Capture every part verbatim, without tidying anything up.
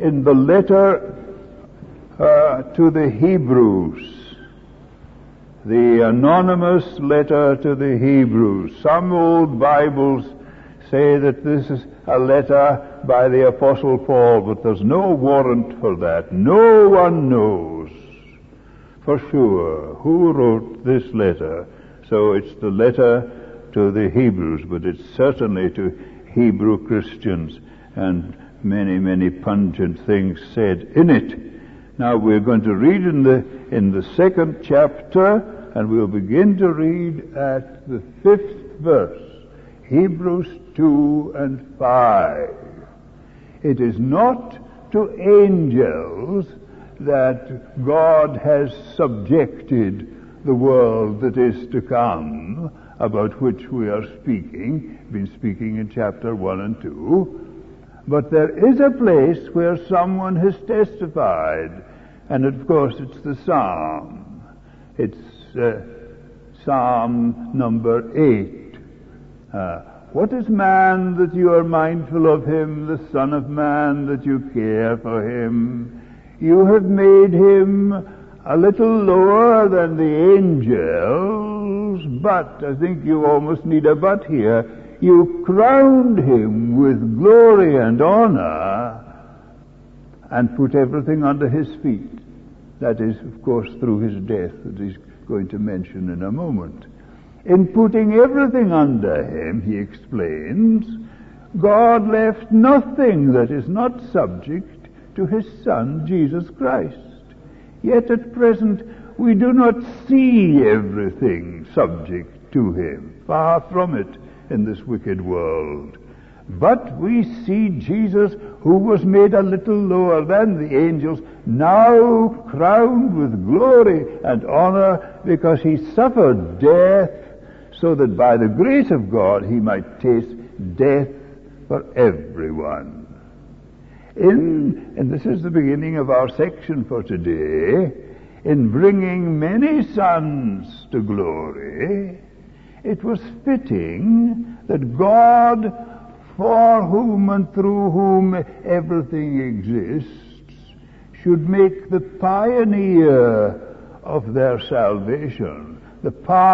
in the letter uh, to the Hebrews, the anonymous letter to the Hebrews. Some old Bibles say that this is a letter by the Apostle Paul, but there's no warrant for that. No one knows for sure who wrote this letter. So it's the letter to the Hebrews, but it's certainly to Hebrew Christians, and many, many pungent things said in it. Now we're going to read in the in the second chapter, and we'll begin to read at the fifth verse. Hebrews two and five. It is not to angels that God has subjected the world that is to come, about which we are speaking, been speaking in chapter one and two. But there is a place where someone has testified, and of course it's the Psalm. It's uh, Psalm number eight. Uh, what is man that you are mindful of him, the Son of Man that you care for him? You have made him a little lower than the angels, but, I think you almost need a but here, you crowned him with glory and honor and put everything under his feet. That is, of course, through his death that he's going to mention in a moment. In putting everything under him, he explains, God left nothing that is not subject to his Son, Jesus Christ. Yet at present we do not see everything subject to him. Far from it in this wicked world. But we see Jesus, who was made a little lower than the angels, now crowned with glory and honor, because he suffered death, so that by the grace of God he might taste death for everyone. In, and this is the beginning of our section for today, in bringing many sons to glory, it was fitting that God, for whom and through whom everything exists, should make the pioneer of their salvation, the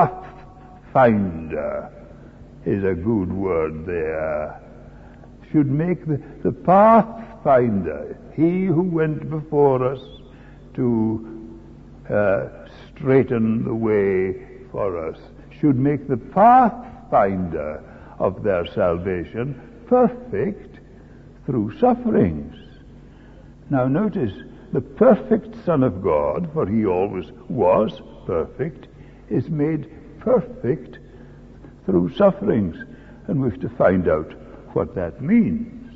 pathfinder is a good word there, should make the, the pathfinder, he who went before us to uh, straighten the way for us, should make the pathfinder of their salvation perfect through sufferings. Now notice, the perfect Son of God, for he always was perfect, is made perfect through sufferings. And we have to find out what that means.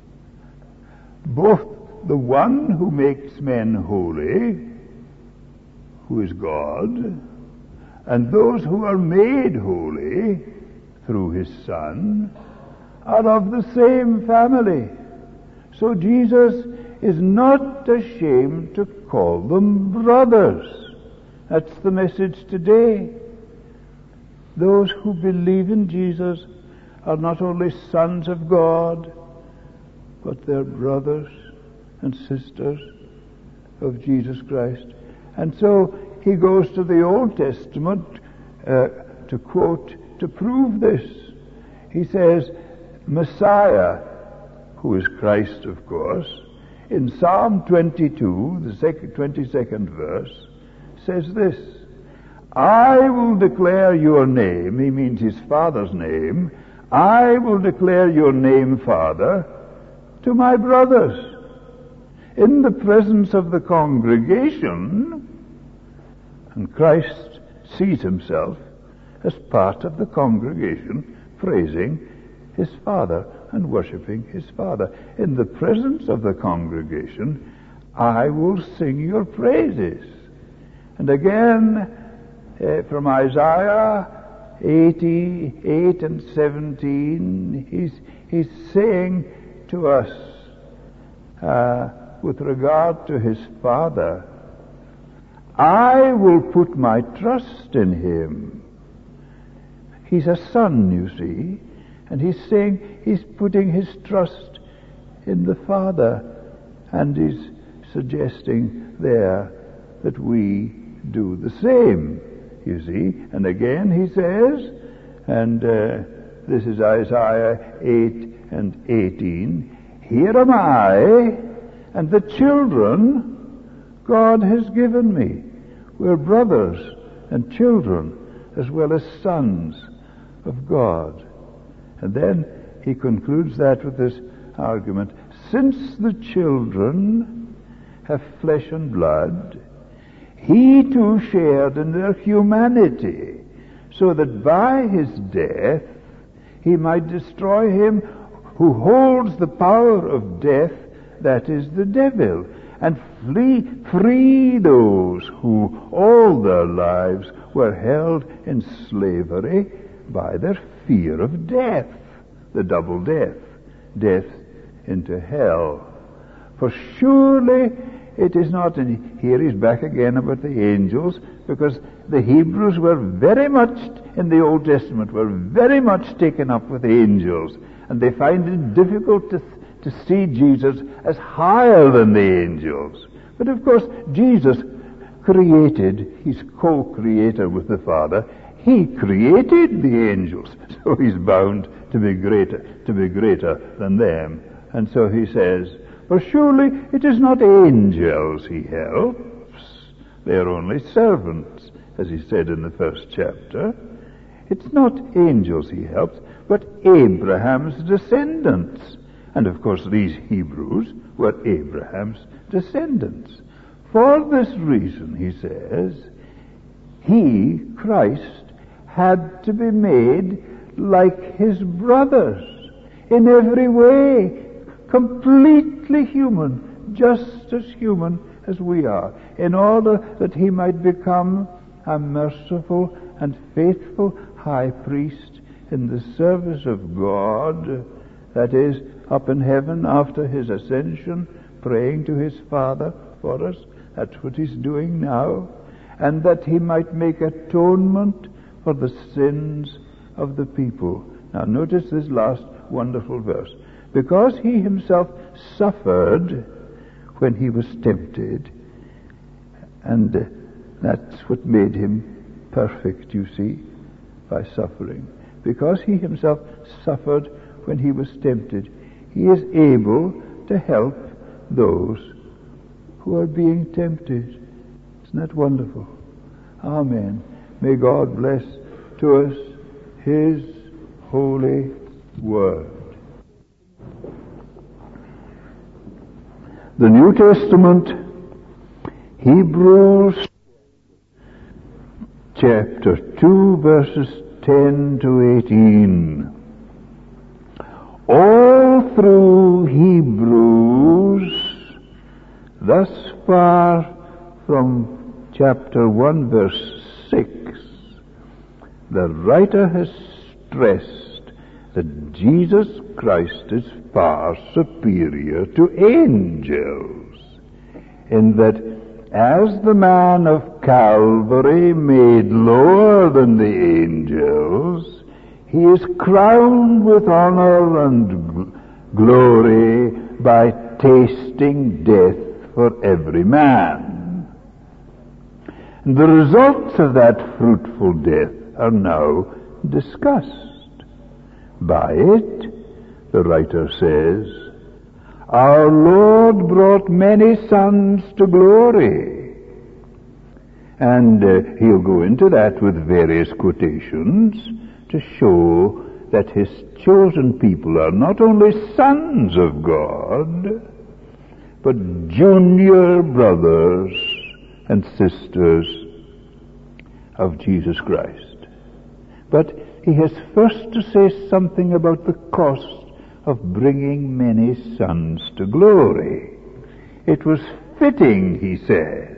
Both the one who makes men holy, who is God, and those who are made holy through his Son are of the same family. So Jesus is not ashamed to call them brothers. That's the message today. Those who believe in Jesus are not only sons of God, but they're brothers and sisters of Jesus Christ. And so he goes to the Old Testament uh, to quote, to prove this. He says, Messiah, who is Christ, of course, in Psalm twenty-two, the second, twenty-second verse, says this, I will declare your name, he means his Father's name, I will declare your name, Father, to my brothers. In the presence of the congregation, and Christ sees himself as part of the congregation, praising his Father and worshipping his Father. In the presence of the congregation, I will sing your praises. And again, uh, from Isaiah eighty-eight and seventeen, he's, he's saying to us, uh, with regard to his Father, I will put my trust in him. He's a son, you see, and he's saying he's putting his trust in the Father. And he's suggesting there that we do the same, you see. And again he says, and uh, this is Isaiah eight and eighteen, here am I, and the children God has given me. We're brothers and children, as well as sons of God. And then he concludes that with this argument, since the children have flesh and blood, he too shared in their humanity, so that by his death he might destroy him who holds the power of death, that is the devil, and flee, free those who all their lives were held in slavery by their fear of death, the double death, death into hell. For surely it is not, and here he's back again about the angels, because the Hebrews were very much, in the Old Testament, were very much taken up with angels, and they find it difficult to, to see Jesus as higher than the angels. But of course, Jesus created, he's co-creator with the Father, he created the angels, so he's bound to be greater, to be greater than them. And so he says, for surely it is not angels he helps, they are only servants, as he said in the first chapter. It's not angels he helps, but Abraham's descendants. And of course these Hebrews were Abraham's descendants. For this reason, he says, he, Christ, had to be made like his brothers in every way, completely human, just as human as we are, in order that he might become a merciful and faithful high priest in the service of God, that is, up in heaven after his ascension, praying to his Father for us. That's what he's doing now. And that he might make atonement for the sins of the people. Now notice this last wonderful verse. Because he himself suffered when he was tempted, and uh, that's what made him perfect, you see, by suffering. Because he himself suffered when he was tempted, he is able to help those who are being tempted. Isn't that wonderful? Amen. May God bless to us his holy word. The New Testament, Hebrews chapter two, verses ten to eighteen. All through Hebrews, thus far from chapter one, verse six, the writer has stressed that Jesus Christ is far superior to angels, in that as the man of Calvary made lower than the angels, he is crowned with honor and gl- glory by tasting death for every man. And the results of that fruitful death are now discussed. By it, the writer says, our Lord brought many sons to glory. And uh, he'll go into that with various quotations to show that his chosen people are not only sons of God, but junior brothers and sisters of Jesus Christ. But he has first to say something about the cost of bringing many sons to glory. It was fitting, he says,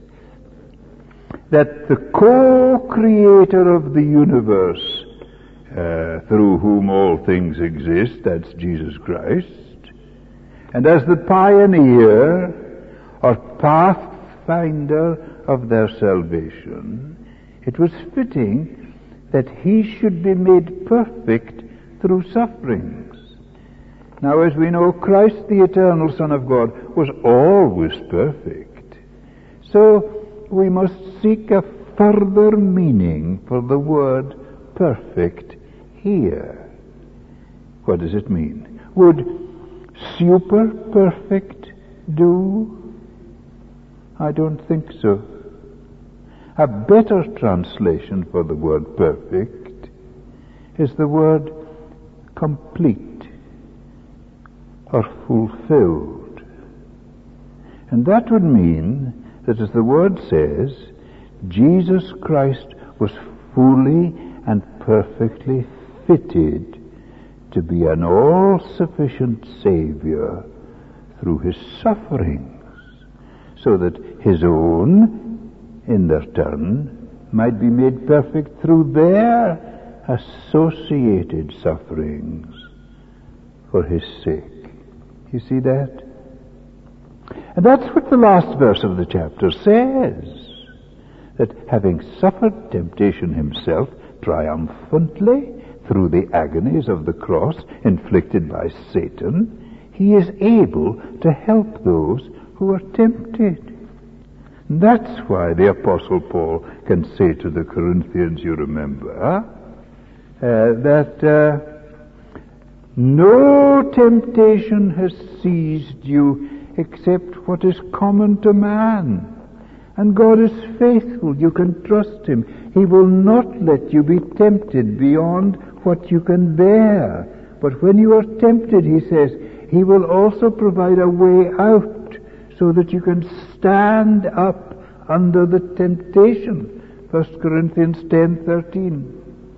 that the co-creator of the universe, uh, through whom all things exist, that's Jesus Christ, and as the pioneer or pathfinder of their salvation, it was fitting that he should be made perfect through sufferings. Now, as we know, Christ, the eternal Son of God, was always perfect. So we must seek a further meaning for the word perfect here. What does it mean? Would super perfect do? I don't think so. A better translation for the word perfect is the word complete or fulfilled. And that would mean that, as the word says, Jesus Christ was fully and perfectly fitted to be an all-sufficient Savior through his sufferings, so that his own, in their turn, might be made perfect through their associated sufferings for his sake. You see that? And that's what the last verse of the chapter says, that having suffered temptation himself triumphantly through the agonies of the cross inflicted by Satan, he is able to help those who are tempted. That's why the Apostle Paul can say to the Corinthians, you remember, uh, that uh, no temptation has seized you except what is common to man. And God is faithful. You can trust him. He will not let you be tempted beyond what you can bear. But when you are tempted, he says, he will also provide a way out so that you can stand up under the temptation. First Corinthians ten thirteen.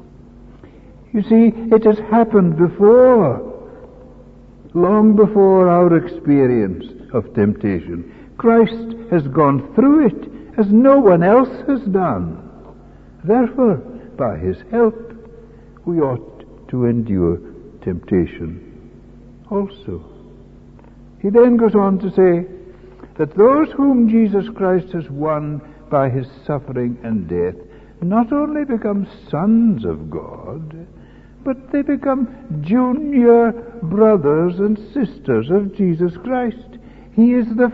You see, it has happened before, long before our experience of temptation. Christ has gone through it as no one else has done. Therefore, by his help, we ought to endure temptation also. He then goes on to say that those whom Jesus Christ has won by his suffering and death not only become sons of God, but they become junior brothers and sisters of Jesus Christ. He is the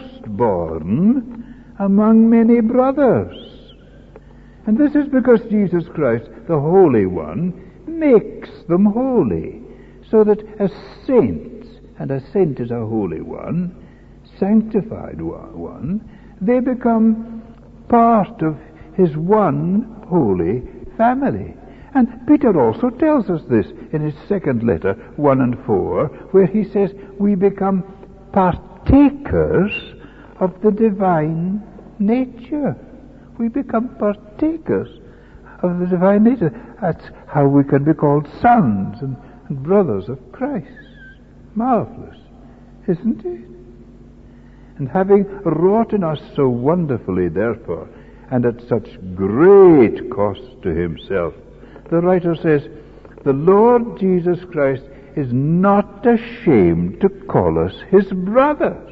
firstborn among many brothers. And this is because Jesus Christ, the Holy One, makes them holy, so that as saints, and a saint is a holy one, sanctified one, they become part of his one holy family. And Peter also tells us this in his second letter, one and four, where he says we become partakers of the divine nature. We become partakers of the divine nature. That's how we can be called sons and, and brothers of Christ. Marvelous, isn't it? And having wrought in us so wonderfully, therefore, and at such great cost to himself, the writer says, the Lord Jesus Christ is not ashamed to call us his brothers.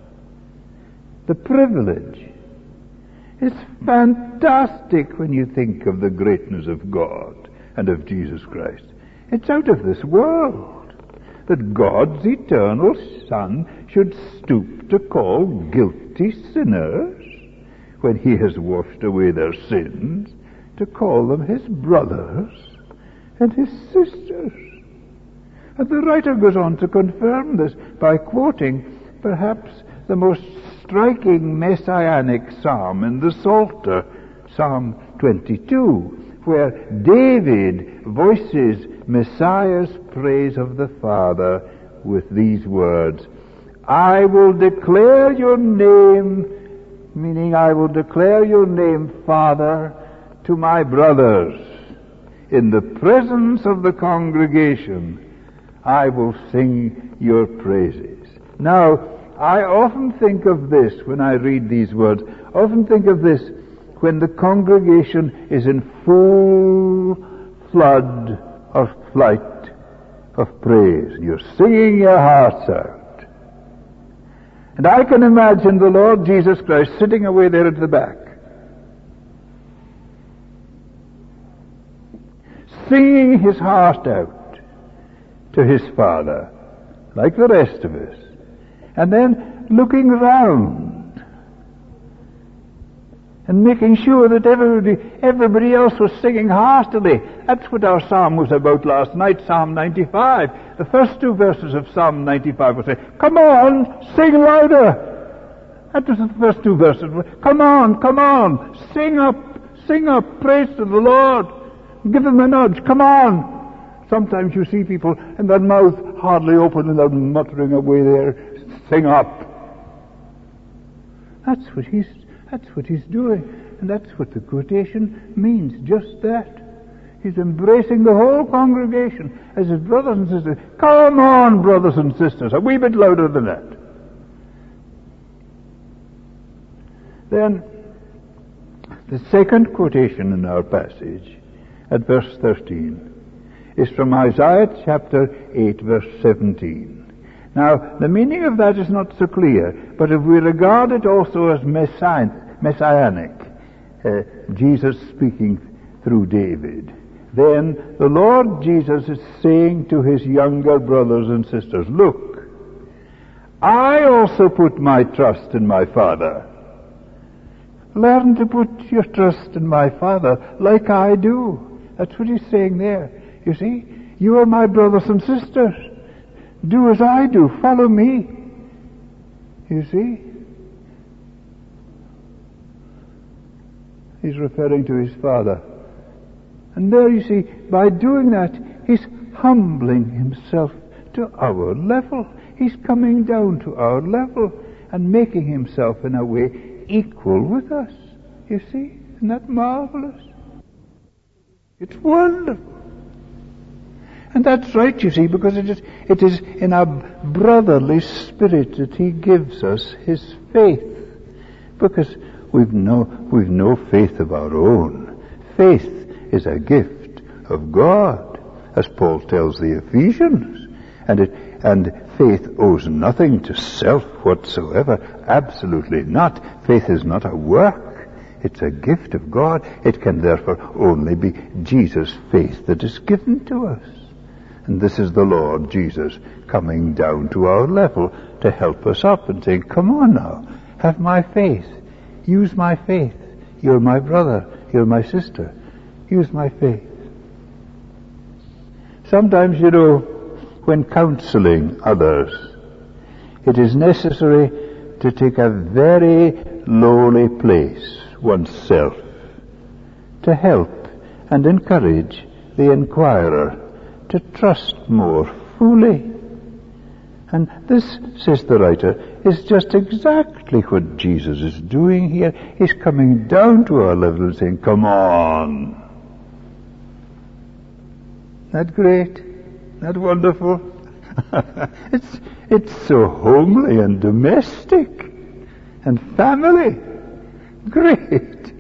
The privilege is fantastic when you think of the greatness of God and of Jesus Christ. It's out of this world that God's eternal Son should stoop to call guilty sinners, when he has washed away their sins, to call them his brothers and his sisters. And the writer goes on to confirm this by quoting perhaps the most striking messianic psalm in the Psalter, Psalm twenty-two, where David voices Messiah's praise of the Father with these words, I will declare your name, meaning I will declare your name, Father, to my brothers. In the presence of the congregation, I will sing your praises. Now, I often think of this when I read these words. I often think of this when the congregation is in full flood or flight of praise. You're singing your hearts out. And I can imagine the Lord Jesus Christ sitting away there at the back, singing his heart out to his Father like the rest of us. And then looking round and making sure that everybody, everybody else was singing heartily. That's what our psalm was about last night, Psalm ninety-five. The first two verses of Psalm ninety-five were saying, come on, sing louder. That was the first two verses. Come on, come on, sing up, sing up, praise to the Lord. Give him a nudge, come on. Sometimes you see people and their mouth hardly open and they're muttering away there, sing up. That's what he's That's what he's doing. And that's what the quotation means, just that. He's embracing the whole congregation as his brothers and sisters. Come on, brothers and sisters, a wee bit louder than that. Then, the second quotation in our passage, at verse thirteen, is from Isaiah chapter eight, verse seventeen. Now, the meaning of that is not so clear, but if we regard it also as messianic, messianic uh, Jesus speaking through David, then the Lord Jesus is saying to his younger brothers and sisters, look, I also put my trust in my Father. Learn to put your trust in my Father like I do. That's what he's saying there. You see, you are my brothers and sisters. Do as I do. Follow me. You see? He's referring to his Father. And there you see, by doing that, he's humbling himself to our level. He's coming down to our level and making himself in a way equal with us. You see? Isn't that marvelous? It's wonderful. And that's right, you see, because it is, it is in a brotherly spirit that he gives us his faith. Because we've no, we've no faith of our own. Faith is a gift of God, as Paul tells the Ephesians. And it, and faith owes nothing to self whatsoever. Absolutely not. Faith is not a work. It's a gift of God. It can therefore only be Jesus' faith that is given to us. And this is the Lord Jesus coming down to our level to help us up and saying, come on now, have my faith. Use my faith. You're my brother. You're my sister. Use my faith. Sometimes, you know, when counseling others, it is necessary to take a very lowly place oneself to help and encourage the inquirer to trust more fully. And this, says the writer, is just exactly what Jesus is doing here. He's coming down to our level and saying, come on. Isn't that great? Isn't that wonderful? it's, it's so homely and domestic and family. Great.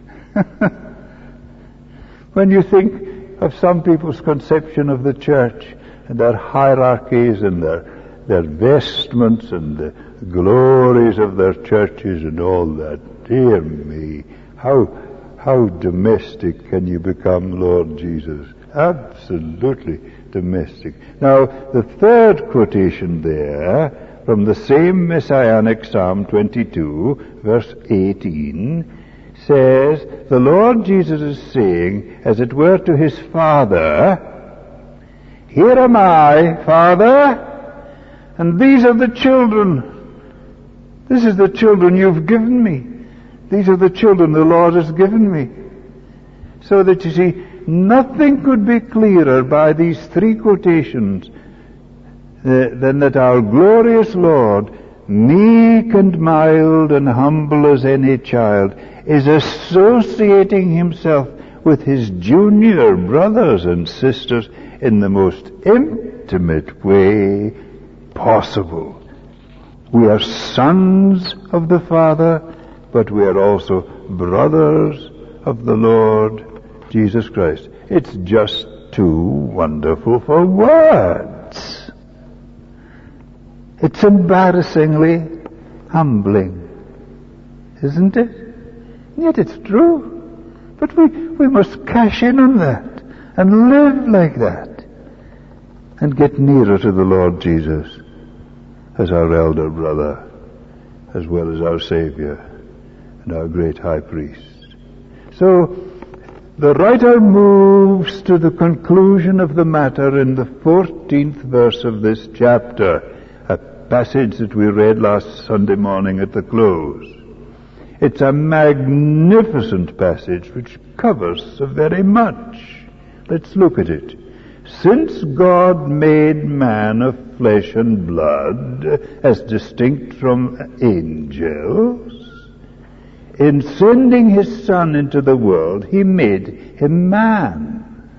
When you think of some people's conception of the church and their hierarchies and their their vestments and the glories of their churches and all that, dear me, how how domestic can you become, Lord Jesus? Absolutely domestic. Now, the third quotation there, from the same messianic Psalm twenty-two, verse eighteen, says, the Lord Jesus is saying, as it were to his Father, here am I, Father, and these are the children. This is the children you've given me. These are the children the Lord has given me. So that, you see, nothing could be clearer by these three quotations uh, than that our glorious Lord, meek and mild and humble as any child, is associating himself with his junior brothers and sisters in the most intimate way possible. We are sons of the Father, but we are also brothers of the Lord Jesus Christ. It's just too wonderful for words. It's embarrassingly humbling, isn't it? Yet it's true. But we, we must cash in on that and live like that and get nearer to the Lord Jesus. as our elder brother, as well as our Savior and our great high priest. So, the writer moves to the conclusion of the matter in the fourteenth verse of this chapter, a passage that we read last Sunday morning at the close. It's a magnificent passage which covers so very much. Let's look at it. Since God made man of flesh and blood, as distinct from angels, in sending his Son into the world, he made him man.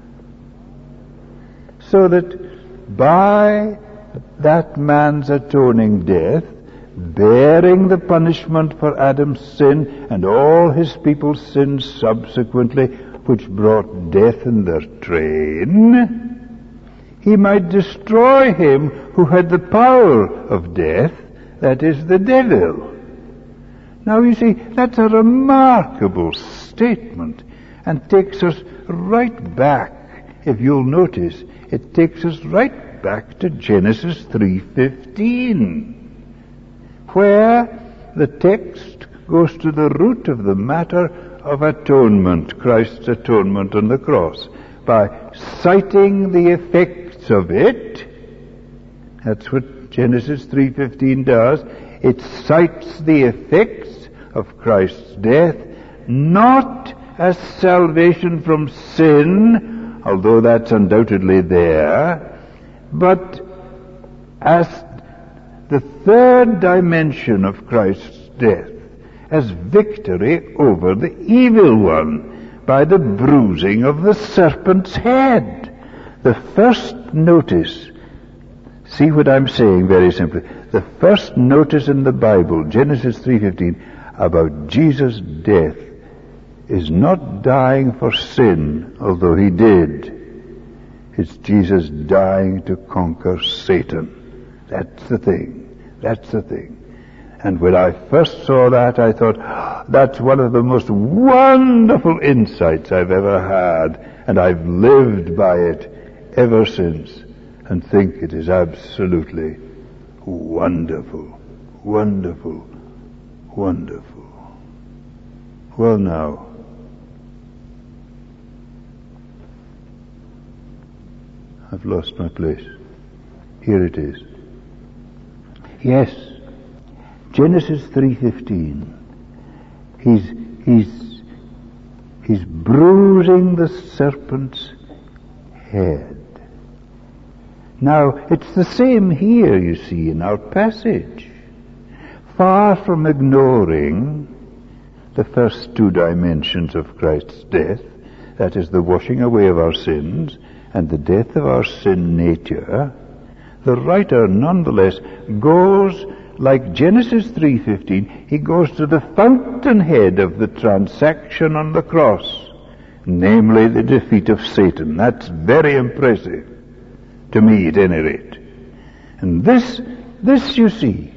So that by that man's atoning death, bearing the punishment for Adam's sin and all his people's sins subsequently, which brought death in their train, he might destroy him who had the power of death, that is, the devil. Now you see, that's a remarkable statement, and takes us right back, if you'll notice, it takes us right back to Genesis three fifteen, where the text goes to the root of the matter of atonement, Christ's atonement on the cross, by citing the effects of it. That's what Genesis three fifteen does. It cites the effects of Christ's death, not as salvation from sin, although that's undoubtedly there, but as the third dimension of Christ's death, as victory over the evil one by the bruising of the serpent's head. The first notice, see what I'm saying very simply, the first notice in the Bible, Genesis three fifteen, about Jesus' death is not dying for sin, although he did. It's Jesus dying to conquer Satan. That's the thing. That's the thing. And when I first saw that, I thought, that's one of the most wonderful insights I've ever had, and I've lived by it ever since, and think it is absolutely wonderful, wonderful, wonderful. Well now, I've lost my place. Here it is. Yes, Genesis three fifteen. He's he's he's bruising the serpent's head. Now, it's the same here, you see, in our passage. Far from ignoring the first two dimensions of Christ's death, that is, the washing away of our sins and the death of our sin nature, the writer nonetheless goes, like Genesis three fifteen, he goes to the fountainhead of the transaction on the cross, namely the defeat of Satan. That's very impressive, to me at any rate. And this, this you see,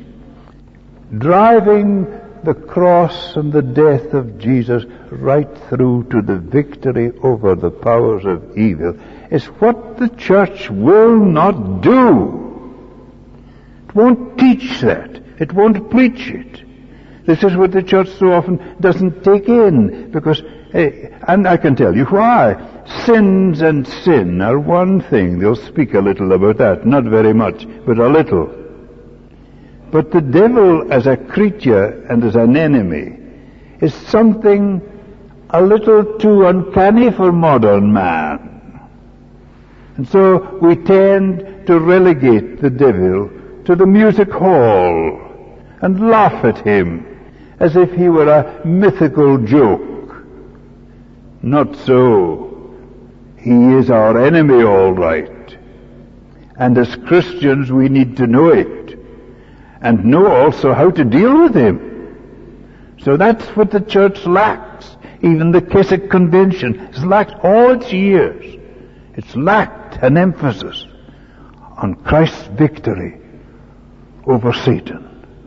driving the cross and the death of Jesus right through to the victory over the powers of evil, is what the church will not do. It won't teach that. It won't preach it. This is what the church so often doesn't take in, because, and I can tell you why. Sins and sin are one thing. They'll speak a little about that. Not very much, but a little. But the devil as a creature and as an enemy is something a little too uncanny for modern man. And so we tend to relegate the devil to the music hall and laugh at him as if he were a mythical joke. Not so. He is our enemy, all right. And as Christians we need to know it, and know also how to deal with him. So that's what the church lacks. Even the Keswick Convention has lacked all its years. It's lacked an emphasis on Christ's victory over Satan.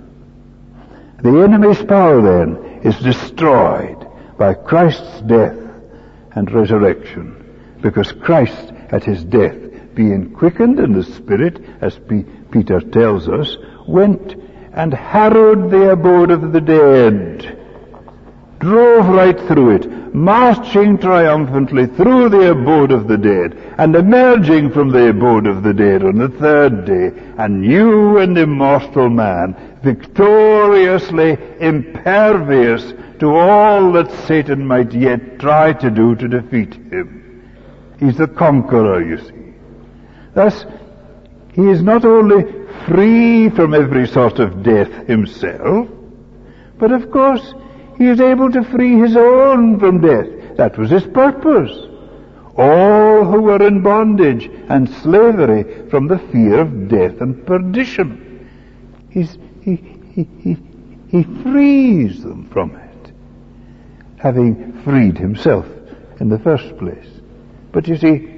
The enemy's power then is destroyed by Christ's death and resurrection, because Christ at his death, being quickened in the Spirit, as P- Peter tells us, went and harrowed the abode of the dead, drove right through it, marching triumphantly through the abode of the dead, and emerging from the abode of the dead on the third day, a new and immortal man, victoriously impervious to all that Satan might yet try to do to defeat him. He's the conqueror, you see. Thus, he is not only free from every sort of death himself, but of course he is able to free his own from death. That was his purpose. All who were in bondage and slavery from the fear of death and perdition. He's, he, he, he, he frees them from it, having freed himself in the first place. But you see,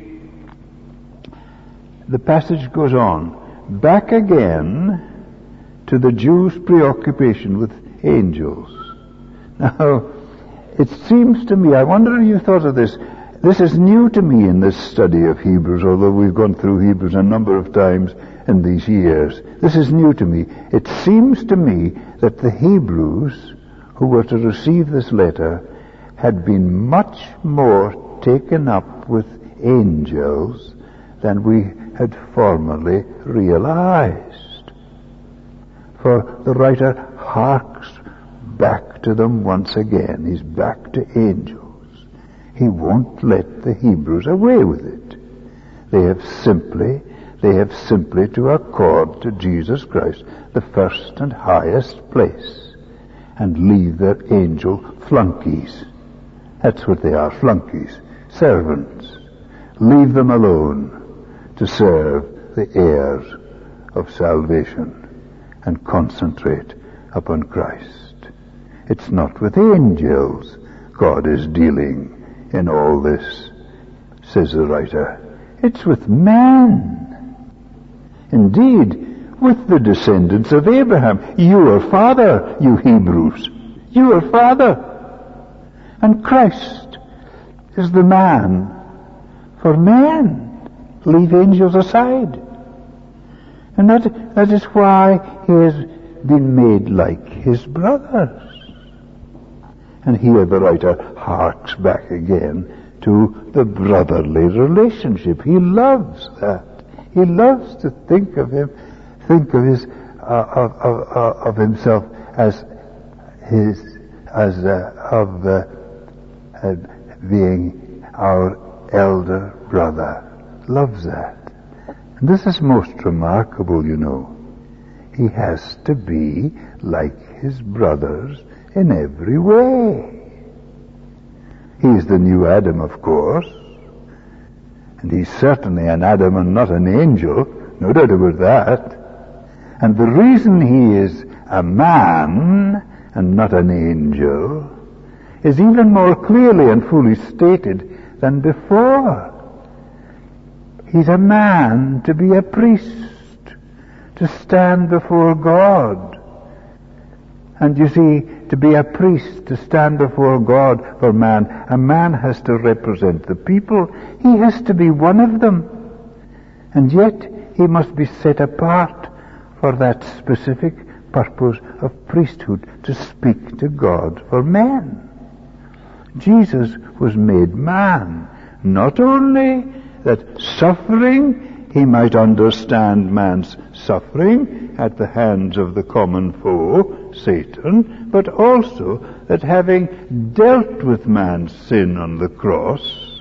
the passage goes on, back again to the Jews' preoccupation with angels. Now, it seems to me, I wonder if you thought of this, this is new to me in this study of Hebrews, although we've gone through Hebrews a number of times in these years. This is new to me. It seems to me that the Hebrews who were to receive this letter had been much more taken up with angels than we had formerly realized. For the writer harks back to them once again. He's back to angels. He won't let the Hebrews away with it. They have simply, they have simply to accord to Jesus Christ the first and highest place and leave their angel flunkies. That's what they are, flunkies, servants. Leave them alone to serve the heirs of salvation and concentrate upon Christ. It's not with angels God is dealing in all this, says the writer. It's with men. Indeed, with the descendants of Abraham. Your father, you Hebrews. Your father. And Christ is the man for men. Leave angels aside. And that, that is why he has been made like his brothers. And here the writer harks back again to the brotherly relationship. He loves that. He loves to think of him, think of his, uh, of, of, of himself as his, as uh, of uh, uh, being our elder brother. Loves that. And this is most remarkable, you know. He has to be like his brothers in every way. He's the new Adam, of course, and he's certainly an Adam and not an angel, no doubt about that. And the reason he is a man and not an angel is even more clearly and fully stated than before. He's a man to be a priest, to stand before God. And you see, to be a priest, to stand before God for man, a man has to represent the people. He has to be one of them. And yet, he must be set apart for that specific purpose of priesthood, to speak to God for men. Jesus was made man, not only that suffering, he might understand man's suffering at the hands of the common foe, Satan, but also that having dealt with man's sin on the cross,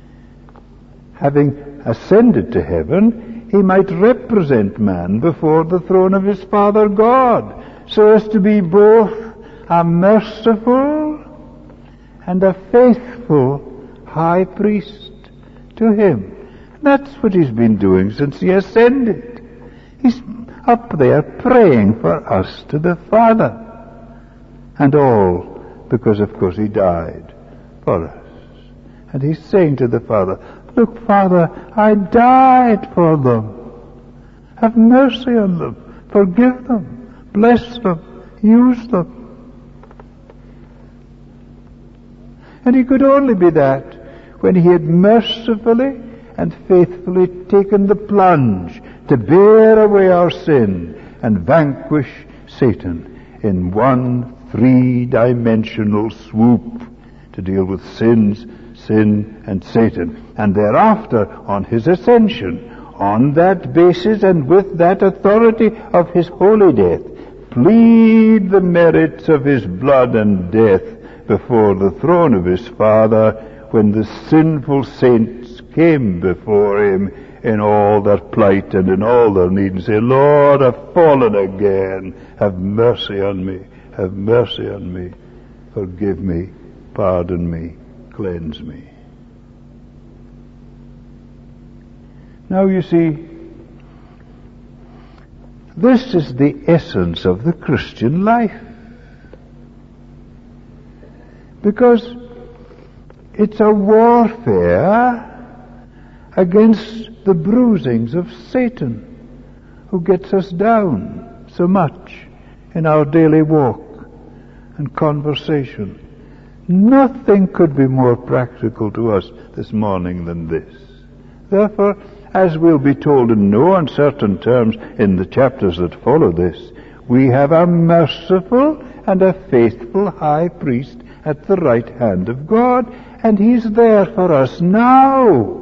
having ascended to heaven, he might represent man before the throne of his Father God, so as to be both a merciful and a faithful high priest to him. That's what he's been doing since he ascended. He's up there praying for us to the Father. And all because, of course, he died for us. And he's saying to the Father, look, Father, I died for them. Have mercy on them. Forgive them. Bless them. Use them. And he could only be that when he had mercifully and faithfully taken the plunge to bear away our sin and vanquish Satan in one three-dimensional swoop to deal with sins, sin, and Satan. And thereafter, on his ascension, on that basis and with that authority of his holy death, plead the merits of his blood and death before the throne of his Father when the sinful saints came before him in all their plight and in all their need and say, Lord, I've fallen again. Have mercy on me. Have mercy on me. Forgive me. Pardon me. Cleanse me. Now you see, this is the essence of the Christian life. Because it's a warfare against the bruisings of Satan, who gets us down so much in our daily walk and conversation. Nothing could be more practical to us this morning than this. Therefore, as we'll be told in no uncertain terms in the chapters that follow this, we have a merciful and a faithful high priest at the right hand of God, and he's there for us now.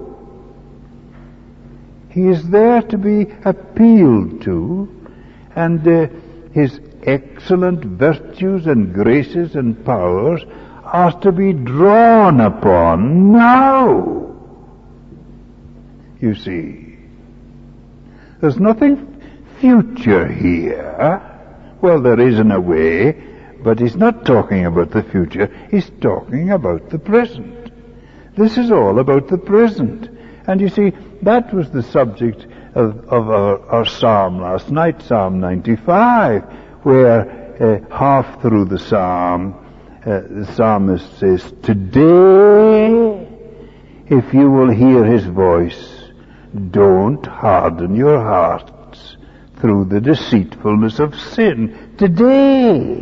He is there to be appealed to, and uh, his excellent virtues and graces and powers are to be drawn upon now. You see, there's nothing future here. Well, there is in a way, but he's not talking about the future. He's talking about the present. This is all about the present. And you see, that was the subject of, of our, our psalm last night, Psalm ninety-five, where uh, half through the psalm, uh, the psalmist says, Today, if you will hear his voice, don't harden your hearts through the deceitfulness of sin. Today.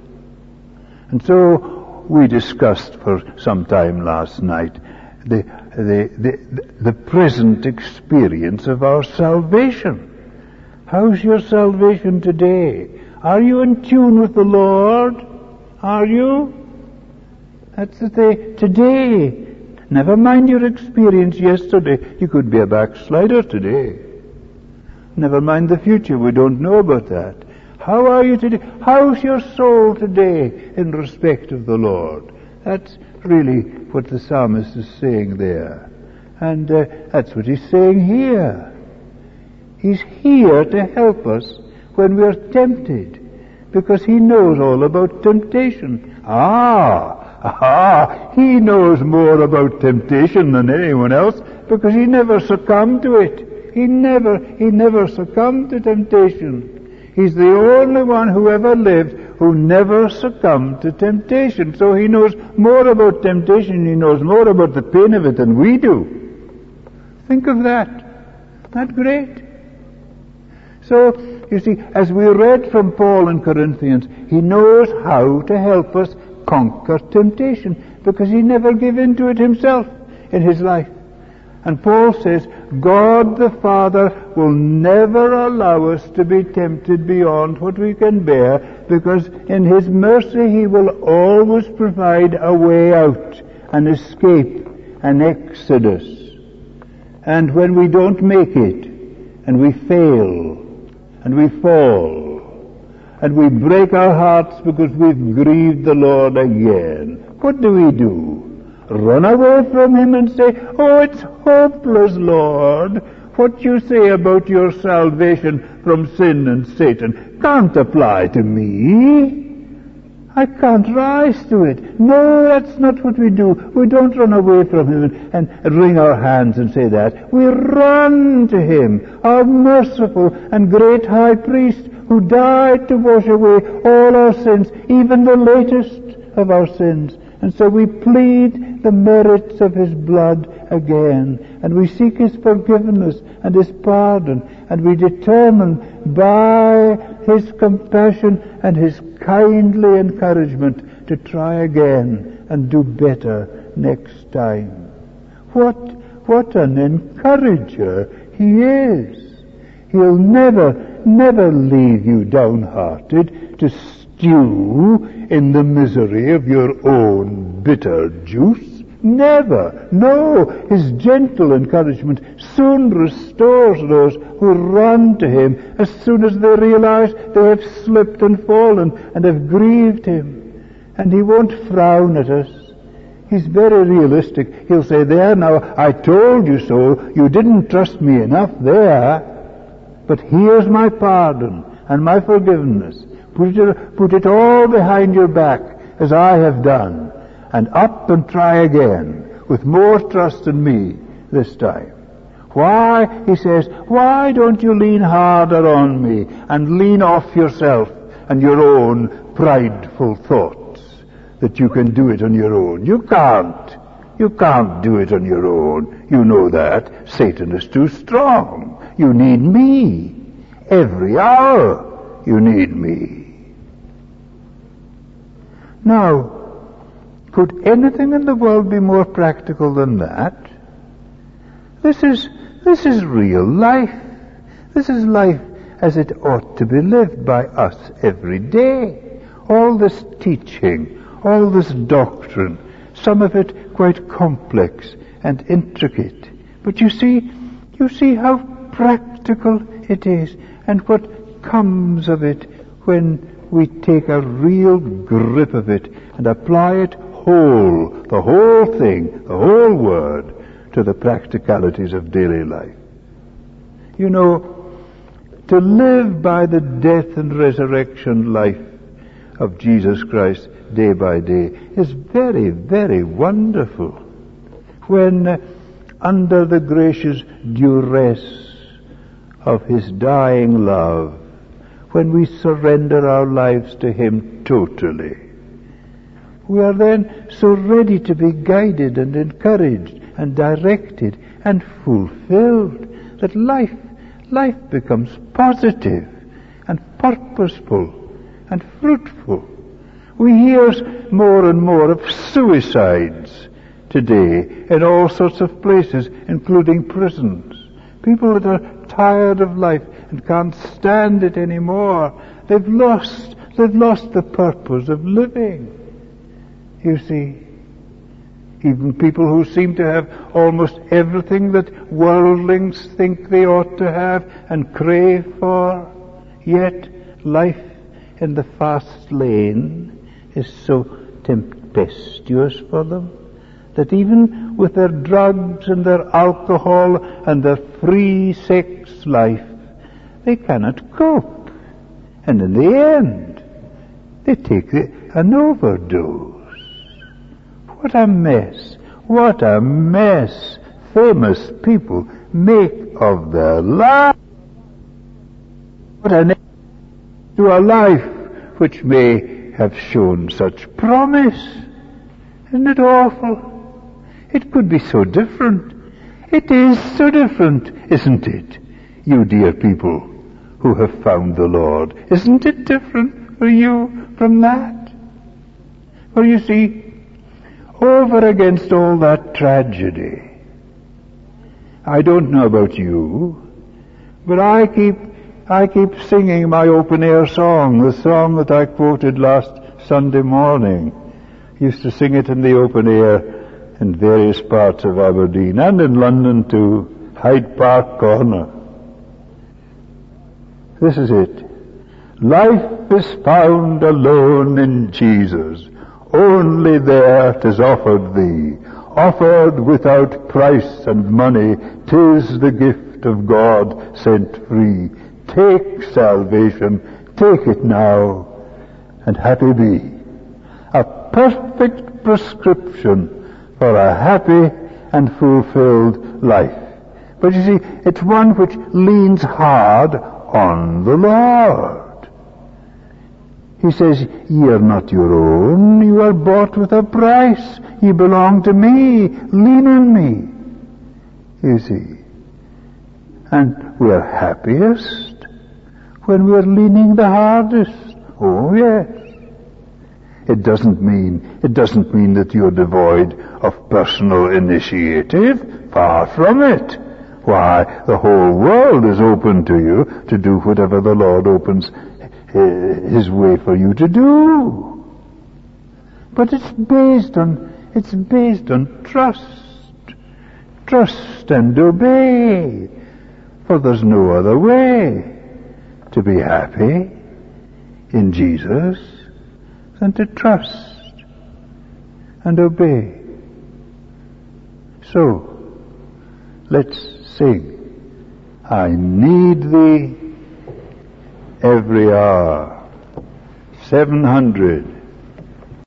And so we discussed for some time last night the, the, the, the present experience of our salvation. How's your salvation today? Are you in tune with the Lord? Are you? That's the thing. Today. Never mind your experience yesterday. You could be a backslider today. Never mind the future. We don't know about that. How are you today? How's your soul today in respect of the Lord? That's really what the psalmist is saying there. And uh, that's what he's saying here. He's here to help us when we are tempted, because he knows all about temptation. Ah! Ah, he knows more about temptation than anyone else, because he never succumbed to it. He never, he never succumbed to temptation. He's the only one who ever lived who never succumbed to temptation. So he knows more about temptation, he knows more about the pain of it than we do. Think of that. Isn't that great? So, you see, as we read from Paul in Corinthians, he knows how to help us conquer temptation, because he never gave in to it himself in his life. And Paul says, God the Father will never allow us to be tempted beyond what we can bear, because in his mercy he will always provide a way out, an escape, an exodus. And when we don't make it, and we fail, and we fall, and we break our hearts because we've grieved the Lord again, what do we do? Run away from him and say, oh, it's hopeless, Lord. What you say about your salvation from sin and Satan can't apply to me. I can't rise to it. No, that's not what we do. We don't run away from him and, and wring our hands and say that. We run to him, our merciful and great high priest, who died to wash away all our sins, even the latest of our sins. And so we plead the merits of his blood again, and we seek his forgiveness and his pardon, and we determine by his compassion and his kindly encouragement to try again and do better next time. What, what an encourager he is. He'll never never leave you downhearted to stew in the misery of your own bitter juice. Never. No. His gentle encouragement soon restores those who run to him as soon as they realize they have slipped and fallen and have grieved him. And he won't frown at us. He's very realistic. He'll say, there now, I told you so. You didn't trust me enough there. But here's my pardon and my forgiveness. Put it, put it all behind your back as I have done. And up and try again with more trust in me this time. Why, he says, why don't you lean harder on me and lean off yourself and your own prideful thoughts that you can do it on your own? You can't. You can't do it on your own. You know that. Satan is too strong. You need me. Every hour you need me. Now, could anything in the world be more practical than that? This is, this is real life. This is life as it ought to be lived by us every day. All this teaching, all this doctrine, some of it quite complex and intricate. But you see, you see how practical it is and what comes of it when we take a real grip of it and apply it whole, the whole thing, the whole word, to the practicalities of daily life. You know, to live by the death and resurrection life of Jesus Christ day by day is very, very wonderful. When uh, under the gracious duress of his dying love, when we surrender our lives to him totally, we are then so ready to be guided and encouraged and directed and fulfilled that life, life becomes positive and purposeful and fruitful. We hear more and more of suicides today in all sorts of places, including prisons. People that are tired of life and can't stand it anymore. They've lost, they've lost the purpose of living. You see, even people who seem to have almost everything that worldlings think they ought to have and crave for, yet life in the fast lane is so tempestuous for them that even with their drugs and their alcohol and their free sex life, they cannot cope. And in the end, they take an overdose. What a mess, what a mess famous people make of their life. What an end to a life which may have shown such promise. Isn't it awful? It could be so different. It is so different, isn't it? You dear people who have found the Lord, isn't it different for you from that? For you see, over against all that tragedy, I don't know about you, but I keep I keep singing my open air song, the song that I quoted last Sunday morning. I used to sing it in the open air in various parts of Aberdeen and in London too, Hyde Park Corner. This is it. Life is found alone in Jesus. Only there 'tis offered thee, offered without price and money. 'Tis the gift of God sent free. Take salvation, take it now, and happy be. A perfect prescription for a happy and fulfilled life. But you see, it's one which leans hard on the Lord. He says, ye are not your own, you are bought with a price, ye belong to me, lean on me. You see. And we are happiest when we are leaning the hardest. Oh yes. It doesn't mean, it doesn't mean that you're devoid of personal initiative. Far from it. Why, the whole world is open to you to do whatever the Lord opens His way for you to do. But it's based on, it's based on trust. Trust and obey. For there's no other way to be happy in Jesus than to trust and obey. So, let's sing, I need thee every hour. seven hundred